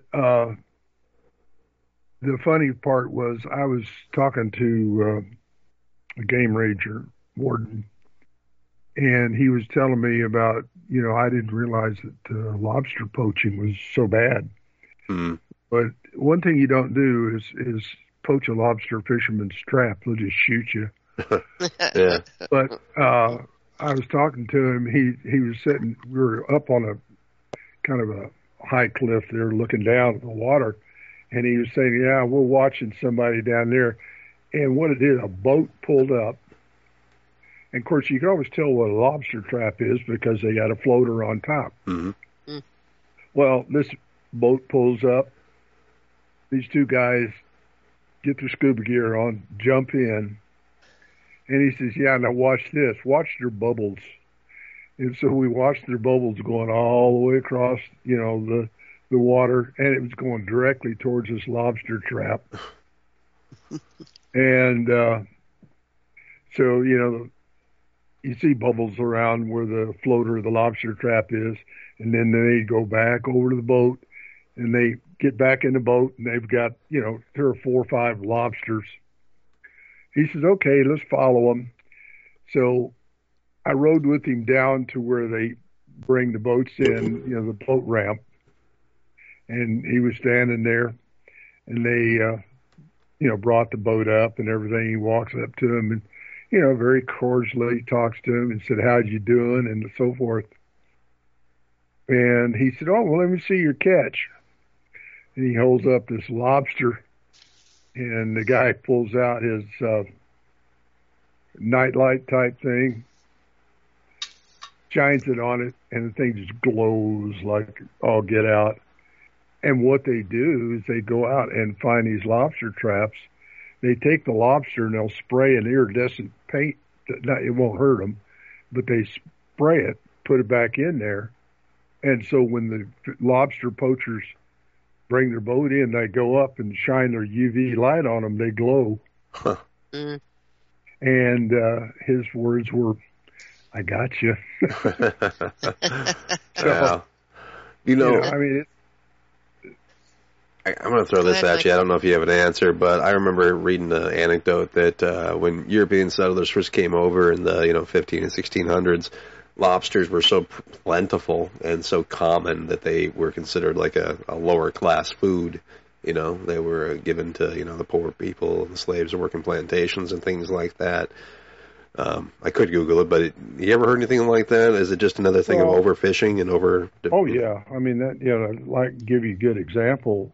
the funny part was I was talking to a game ranger warden, and he was telling me about, I didn't realize that lobster poaching was so bad. But one thing you don't do is poach a lobster fisherman's trap. They'll just shoot you. Yeah. But I was talking to him. He was sitting. We were up on a kind of a high cliff there, looking down at the water, and he was saying, "Yeah, we're watching somebody down there." And what it is, a boat pulled up. And of course, you can always tell what a lobster trap is because they got a floater on top. Well, this boat pulls up. These two guys get their scuba gear on, jump in, and he says, "Yeah, now watch this. Watch their bubbles." And so we watched their bubbles going all the way across, the water, and it was going directly towards this lobster trap. And so, you see bubbles around where the floater of the lobster trap is, and then they go back over to the boat, and they get back in the boat, and they've got, 3 or 4 or 5 lobsters. He says, "Okay, let's follow them." So I rode with him down to where they bring the boats in, the boat ramp, and he was standing there, and they, brought the boat up and everything. He walks up to him and, very cordially talks to him and said, "How'd you doing?" and so forth. And he said, "Oh, well, let me see your catch." And he holds up this lobster, and the guy pulls out his nightlight type thing, shines it on it, and the thing just glows like all get out. And what they do is they go out and find these lobster traps. They take the lobster and they'll spray an iridescent paint. It won't hurt them, but they spray it, put it back in there. And so when the lobster poachers bring their boat in, they go up and shine their UV light on them. They glow. And his words were, "I got you." So, I mean, I'm going to throw this at you. I don't know if you have an answer, but I remember reading the anecdote that when European settlers first came over in the 15 and 1600s, lobsters were so plentiful and so common that they were considered like a lower class food. They were given to the poor people, the slaves who work in plantations and things like that. I could Google it, but you ever heard anything like that? Is it just another thing of overfishing and over? Oh yeah, I mean that. Like give you a good example.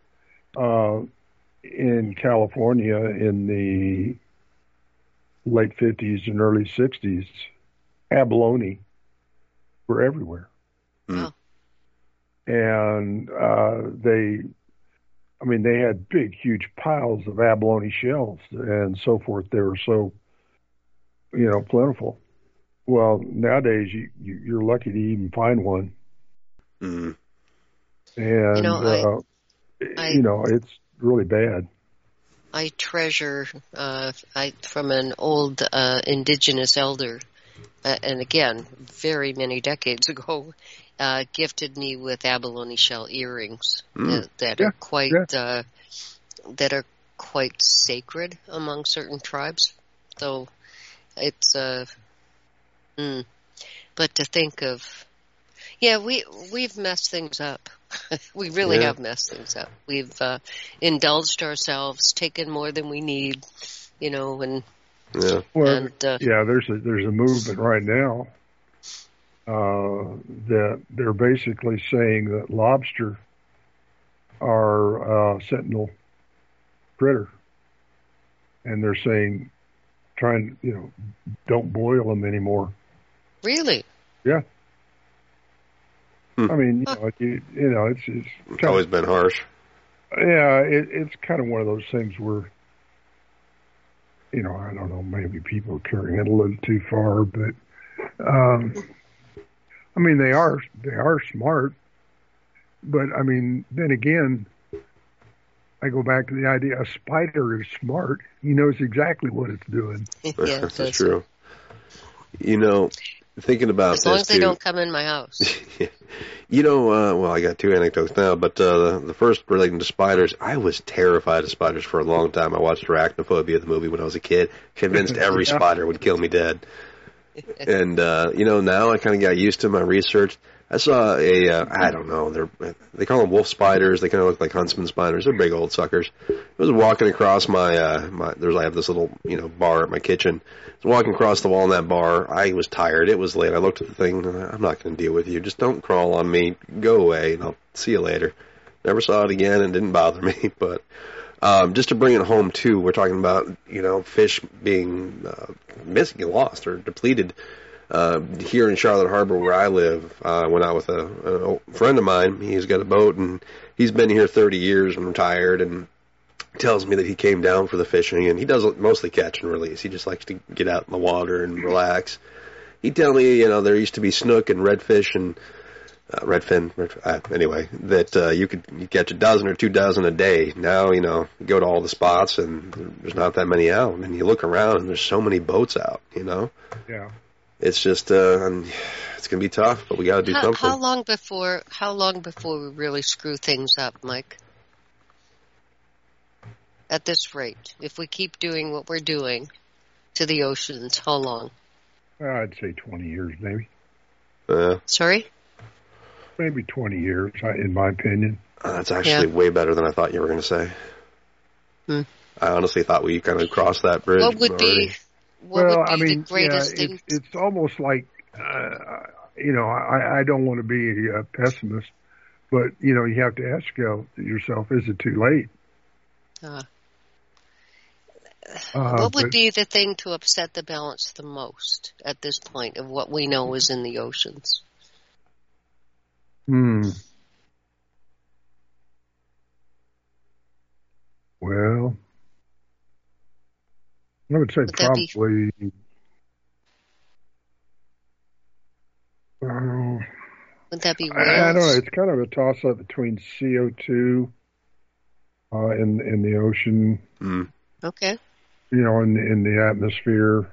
In California in the late 50s and early 60s, abalone were everywhere. Wow. And they had big, huge piles of abalone shells and so forth. They were so, plentiful. Well, nowadays you're lucky to even find one. Mm. And, it's really bad. I treasure, from an old indigenous elder, and again, very many decades ago, gifted me with abalone shell earrings that are quite sacred among certain tribes. So it's but to think of, we've messed things up. We really have messed things up. We've indulged ourselves, taken more than we need, and there's a movement right now that they're basically saying that lobster are sentinel critter, and they're saying don't boil them anymore. Really? Yeah. I mean, it's always been harsh. Yeah, it's kind of one of those things where, I don't know, maybe people are carrying it a little too far, but, they are smart, but then again, I go back to the idea, a spider is smart. He knows exactly what it's doing. Yeah, that's true. Thinking about as long as they don't come in my house. I got two anecdotes now, but the first relating to spiders, I was terrified of spiders for a long time. I watched Arachnophobia, the movie, when I was a kid, convinced every spider would kill me dead. And, now I kind of got used to my research. I saw I don't know, they call them wolf spiders. They kind of look like huntsman spiders. They're big old suckers. I was walking across I have this little, bar at my kitchen. I was walking across the wall in that bar. I was tired. It was late. I looked at the thing. I'm not going to deal with you. Just don't crawl on me. Go away, and I'll see you later. Never saw it again, and didn't bother me. But just to bring it home, too, we're talking about, fish being missing, lost, or depleted. Here in Charlotte Harbor, where I live, I went out with a friend of mine. He's got a boat, and he's been here 30 years and retired, and tells me that he came down for the fishing, and he does mostly catch and release. He just likes to get out in the water and relax. He'd tell me, there used to be snook and redfish and redfin, anyway, that you could catch a dozen or 2 dozen a day. Now, you go to all the spots, and there's not that many out, and you look around, and there's so many boats out, Yeah. It's just, it's going to be tough, but we got to do something. How long before we really screw things up, Mike? At this rate, if we keep doing what we're doing to the oceans, how long? I'd say 20 years, maybe. Sorry? Maybe 20 years, in my opinion. That's actually way better than I thought you were going to say. I honestly thought we kind of crossed that bridge. What would already. be... the greatest thing? It's almost like, I don't want to be a pessimist, but, you have to ask yourself, is it too late? What would be the thing to upset the balance the most at this point of what we know is in the oceans? Well, I would say probably. Would that be whales? I don't know. It's kind of a toss-up between CO2 in the ocean. Okay. In the atmosphere.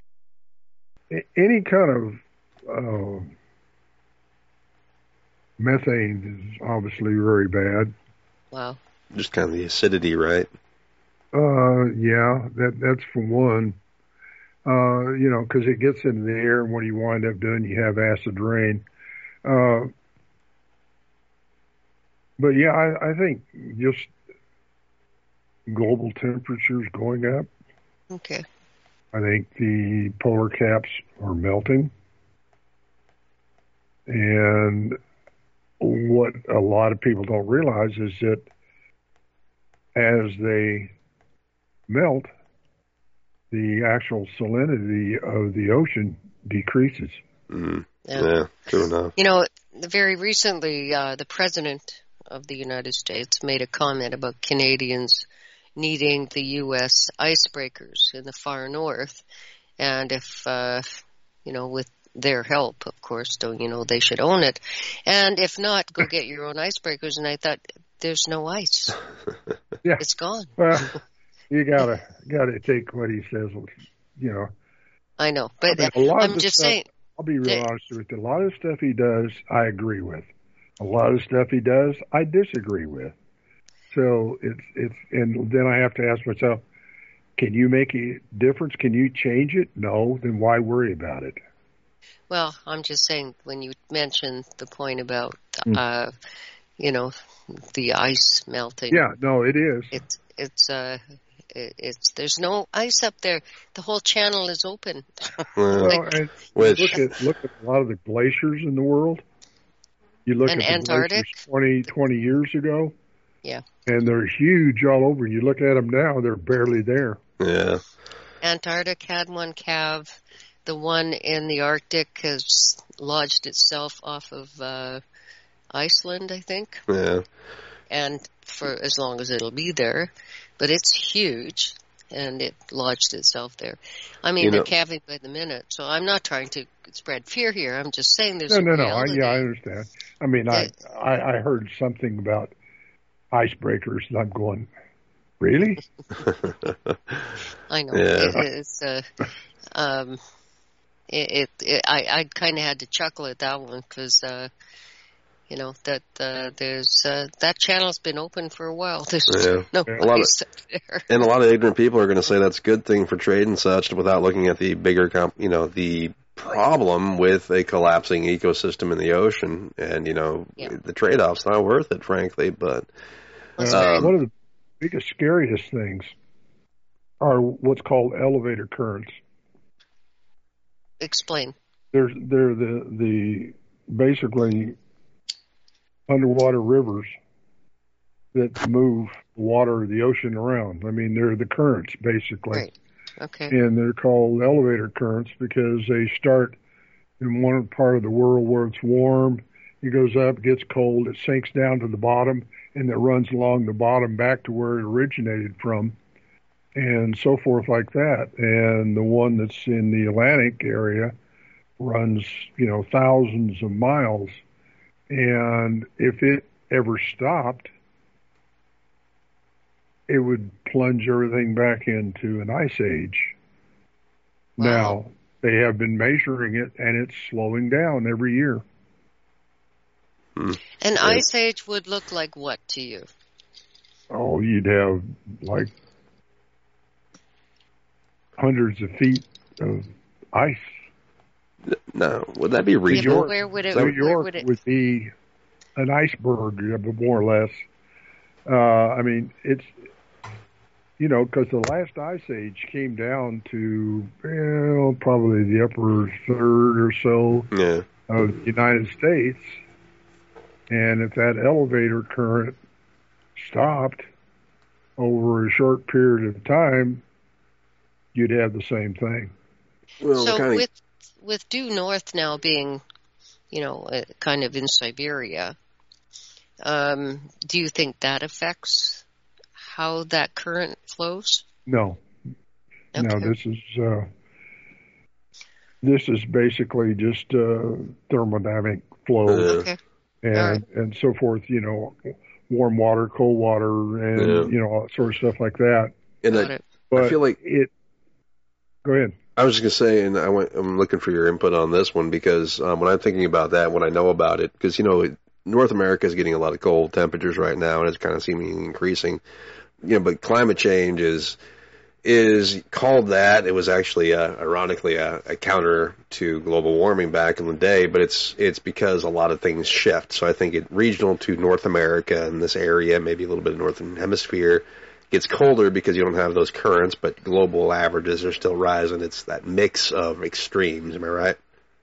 Any kind of methane is obviously very bad. Wow. Just kind of the acidity, right? Yeah, that's for one. Because it gets into the air, and what you wind up doing, you have acid rain. But yeah, I think just global temperatures going up. Okay. I think the polar caps are melting. And what a lot of people don't realize is that as they melt, the actual salinity of the ocean decreases. Yeah, true enough. You know, very recently, the President of the United States made a comment about Canadians needing the U.S. icebreakers in the far north. And if, with their help, of course, they should own it. And if not, go get your own icebreakers. And I thought, there's no ice. Yeah. It's gone. Well, you gotta take what he says, I know, but I'm just saying. I'll be real honest with you. A lot of the stuff he does, I agree with. A lot of the stuff he does, I disagree with. So and then I have to ask myself, can you make a difference? Can you change it? No, then why worry about it? Well, I'm just saying, when you mentioned the point about, the ice melting. Yeah, no, it is. It's there's no ice up there. The whole channel is open. Well, and look at a lot of the glaciers in the world. You look at the Antarctic 20 years ago. Yeah. And they're huge all over. You look at them now, they're barely there. Yeah. Antarctic had one calve. The one in the Arctic has lodged itself off of Iceland, I think. Yeah. And for as long as it'll be there. But it's huge, and it lodged itself there. I mean, they're calving by the minute, so I'm not trying to spread fear here. I'm just saying there's a reality. I understand. I mean, I heard something about icebreakers, and I'm going, really? I know. Yeah. I kind of had to chuckle at that one because, there's that channel's been open for a while. There's no ice up there. And a lot of ignorant people are going to say that's a good thing for trade and such, without looking at the bigger, the problem with a collapsing ecosystem in the ocean. And, the trade-off's not worth it, frankly. But one of the biggest, scariest things are what's called elevator currents. Explain. They're the basically underwater rivers that move water of the ocean around. I mean, they're the currents, basically. Right. Okay. And they're called elevator currents because they start in one part of the world where it's warm. It goes up, gets cold, it sinks down to the bottom, and it runs along the bottom back to where it originated from, and so forth like that. And the one that's in the Atlantic area runs, thousands of miles. And if it ever stopped, it would plunge everything back into an ice age. Wow. Now, they have been measuring it, and it's slowing down every year. An ice age would look like what to you? Oh, you'd have like hundreds of feet of ice. No, would that be regional? Where would it? New York would be an iceberg, more or less. I mean, it's, because the last ice age came down to probably the upper third or so of the United States. And if that elevator current stopped over a short period of time, you'd have the same thing. Well, so with due north now being, kind of in Siberia, do you think that affects how that current flows? No. Okay. No, this is basically just thermodynamic flow. Okay. And so forth, warm water, cold water, and, all that sort of stuff like that. And I feel like go ahead. I was just going to say, and I'm looking for your input on this one, because when I'm thinking about that, when I know about it, because, North America is getting a lot of cold temperatures right now, and it's kind of seemingly increasing. But climate change is called that. It was actually, ironically, a counter to global warming back in the day, but it's because a lot of things shift. So I think it regional to North America and this area, maybe a little bit of Northern Hemisphere, gets colder because you don't have those currents, but global averages are still rising. It's that mix of extremes. Am I right?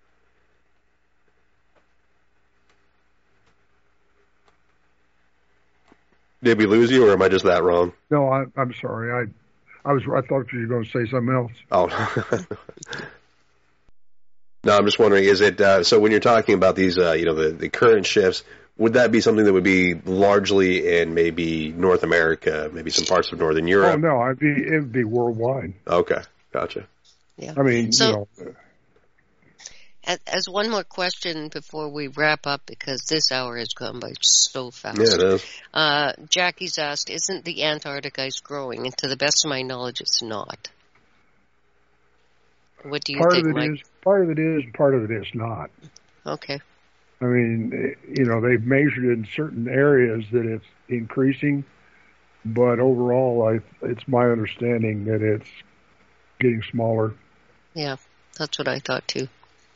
Did we lose you, or am I just that wrong? No, I'm sorry. I thought you were going to say something else. Oh. No, I'm just wondering, is it, so when you're talking about these, the current shifts, would that be something that would be largely in maybe North America, maybe some parts of Northern Europe? Oh, no, it would be worldwide. Okay, gotcha. Yeah. I mean, so, as one more question before we wrap up, because this hour has gone by so fast. Yeah, it is. Jackie's asked, isn't the Antarctic ice growing? And to the best of my knowledge, it's not. What do you think, Mike? Part of it is, part of it is not. Okay. I mean, they've measured in certain areas that it's increasing, but overall, it's my understanding that it's getting smaller. Yeah, that's what I thought too.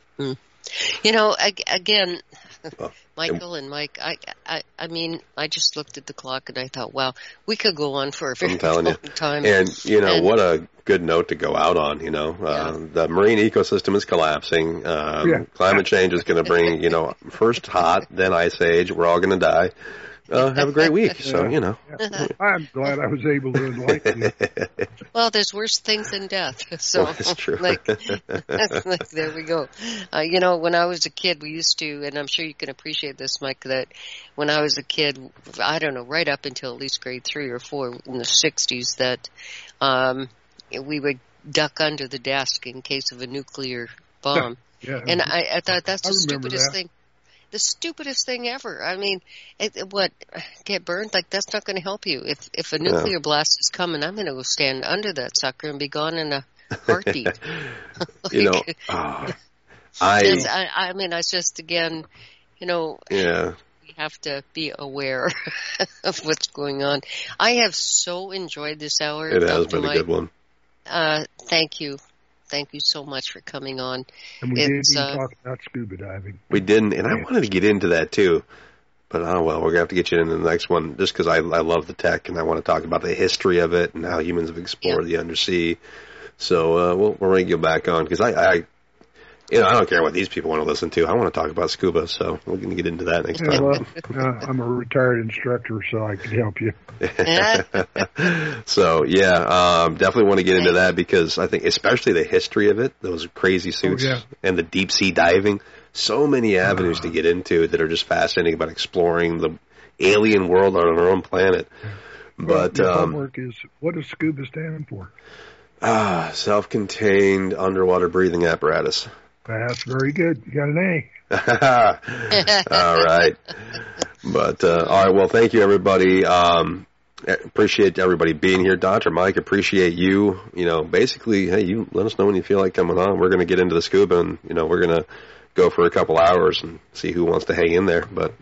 Again, Michael and Mike, I mean, I just looked at the clock and I thought, wow, we could go on for a very long time. And, what a good note to go out on, The marine ecosystem is collapsing. Climate change is going to bring, first hot, then ice age. We're all going to die. Have a great week. So, I'm glad I was able to enlighten you. Well, there's worse things than death. So, that's true. There we go. When I was a kid, we used to, and I'm sure you can appreciate this, Mike, that when I was a kid, I don't know, right up until at least grade 3 or 4 in the 60s, that we would duck under the desk in case of a nuclear bomb. Yeah. And I thought that's the stupidest thing. The stupidest thing ever. I mean, get burned? Like, that's not going to help you. If a nuclear blast is coming, I'm going to go stand under that sucker and be gone in a heartbeat. I mean, it's just, again, we have to be aware of what's going on. I have so enjoyed this hour. It has been a good one. Thank you. Thank you so much for coming on. And we didn't even talk about scuba diving. We didn't, and I wanted to get into that too. But, we're going to have to get you into the next one just because I love the tech and I want to talk about the history of it and how humans have explored the undersea. So we're going to get back on because I don't care what these people want to listen to. I want to talk about scuba, so we're going to get into that next time. Well, I'm a retired instructor, so I can help you. So, definitely want to get into that because I think especially the history of it, those crazy suits and the deep sea diving, so many avenues to get into that are just fascinating about exploring the alien world on our own planet. But your homework is, what does scuba stand for? Self-contained underwater breathing apparatus. That's very good. You got an A. All right. But, all right, well, thank you, everybody. Appreciate everybody being here. Dr. Mike, appreciate you. Basically, hey, you let us know when you feel like coming on. We're going to get into the scuba, and, we're going to go for a couple hours and see who wants to hang in there. But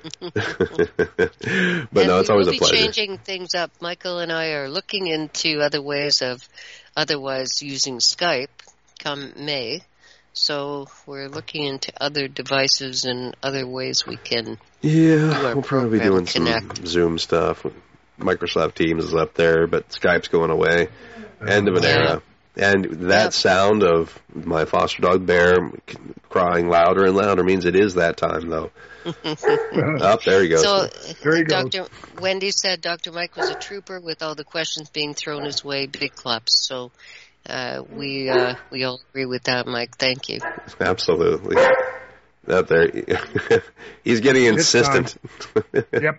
no, it's always a pleasure. We'll be changing things up. Michael and I are looking into other ways of otherwise using Skype come May. So we're looking into other devices and other ways we can we'll probably be doing some Zoom stuff. Microsoft Teams is up there, but Skype's going away. End of an era. And that sound of my foster dog Bear crying louder and louder means it is that time, though. There he goes. So, there he goes. Dr. Wendy said Dr. Mike was a trooper with all the questions being thrown his way. Big claps. So we all agree with that, Mike. Thank you. Absolutely. Up there, he's getting insistent. Yep.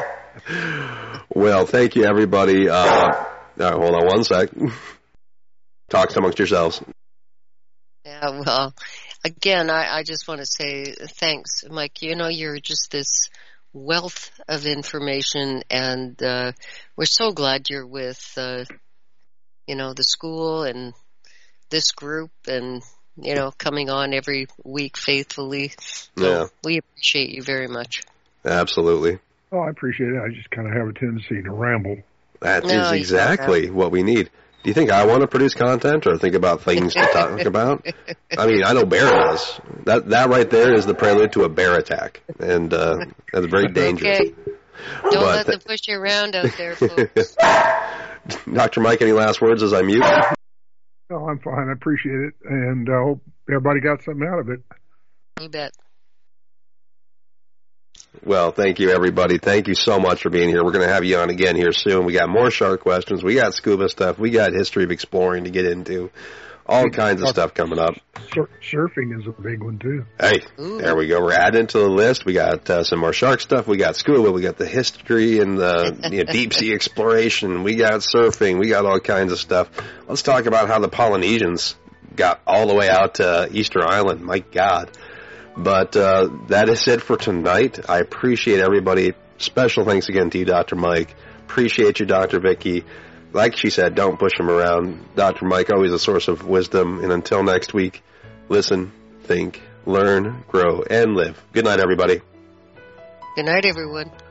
Well, thank you, everybody. Hold on one sec. Talk amongst yourselves. Yeah, well, again, I just want to say thanks, Mike. You're just this wealth of information, and we're so glad you're with, the school and this group, and coming on every week faithfully. So we appreciate you very much. Absolutely. Oh, I appreciate it. I just kind of have a tendency to ramble. That is exactly what we need. Do you think I want to produce content or think about things to talk about? I mean, I know Bear does. That right there is the prelude to a bear attack, and that's very dangerous. Okay. Don't let them push you around out there, folks. Dr. Mike, any last words as I mute? No, I'm fine. I appreciate it, and I hope everybody got something out of it. You bet. Well, thank you, everybody. Thank you so much for being here. We're going to have you on again here soon. We got more shark questions. We got scuba stuff. We got history of exploring to get into. All kinds of stuff coming up. Surfing is a big one, too. Hey, there we go. We're adding to the list. We got some more shark stuff. We got scuba. We got the history and the deep sea exploration. We got surfing. We got all kinds of stuff. Let's talk about how the Polynesians got all the way out to Easter Island. My God. But that is it for tonight. I appreciate everybody. Special thanks again to you, Dr. Mike. Appreciate you, Dr. Vicki. Like she said, don't push him around. Dr. Mike, always a source of wisdom. And until next week, listen, think, learn, grow, and live. Good night, everybody. Good night, everyone.